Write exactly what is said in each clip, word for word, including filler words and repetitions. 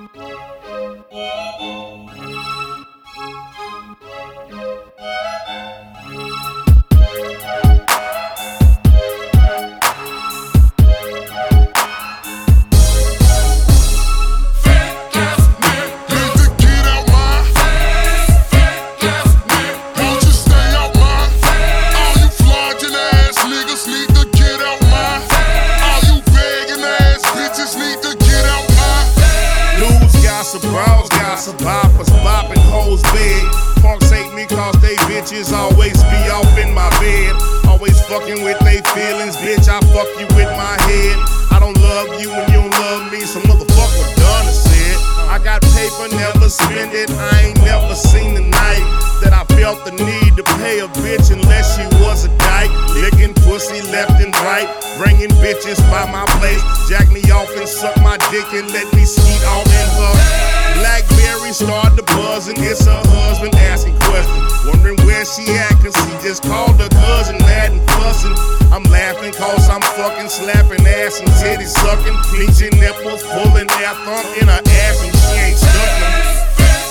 Bros gossip, boppers, bopping hoes big. Punks hate me cause they bitches always be off in my bed. Always fucking with they feelings, bitch, I fuck you with my head. I don't love you when you don't love me, some motherfucker done it said. I got paper, never spend it, I ain't never seen the night that I felt the need to pay a bitch unless she was a dyke. Licking pussy left and right, bringing bitches by my place. Jack me off and suck my dick and let me skeet off in her Blackberry started to buzzing, it's her husband asking questions, wondering where she at, cause he just called her cousin mad and fussing. I'm laughing cause I'm fucking slapping ass and titty sucking, pinching nipples, pulling that thumb in her ass and she ain't stunting.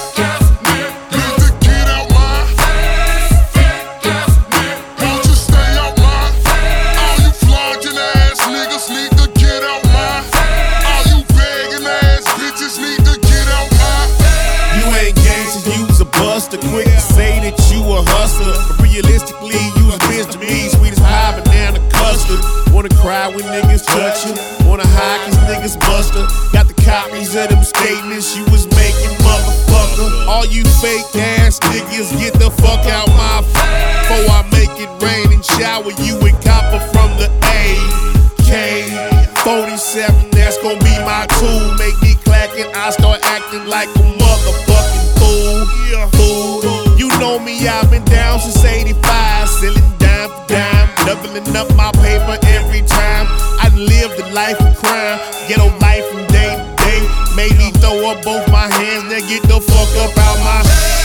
Quick to say that you a hustler, but realistically you a bitch to me, sweet as pie, banana custard. Wanna cry when niggas touch you, wanna hide cause niggas buster. Got the copies of them statements you was making, motherfucker. All you fake ass niggas get the fuck out my f***, before I make it rain and shower you with copper from the A K forty-seven, that's gon' be my tool. Make me clack and I start acting like a motherfucking fool. Fool. You know me, I've been down since eighty-five, selling dime for dime, doubling up my paper every time. I lived a life of crime, ghetto life from day to day. Made me throw up both my hands, now get the fuck up out my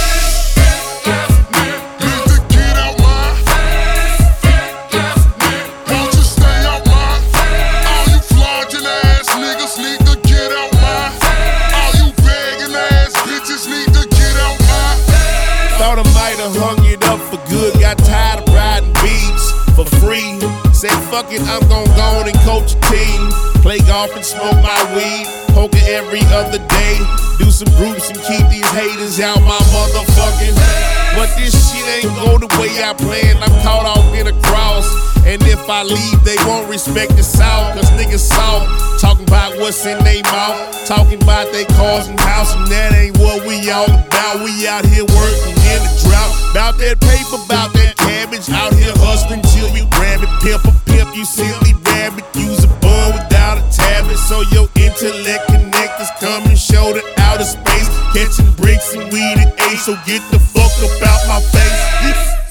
hung it up for good, got tired of riding beats for free. Said fuck it, I'm gon' go on and coach a team. Play golf and smoke my weed, poker every other day. Do some groups and keep these haters out my motherfucking. But this shit ain't go the way I planned, I'm caught off in a cross. And if I leave, they won't respect the South, cause niggas soft, talking about what's in they mouth, talking about they cars and house, and that ain't what we all about. We out here working in the drought, bout that paper, bout that cabbage, out here hustling till you grab it. Pimp a pimp, you silly rabbit, use a bun without a tablet, so your intellect connectors come and show the outer space, catching bricks and weed at eight, so get the fuck up out my face.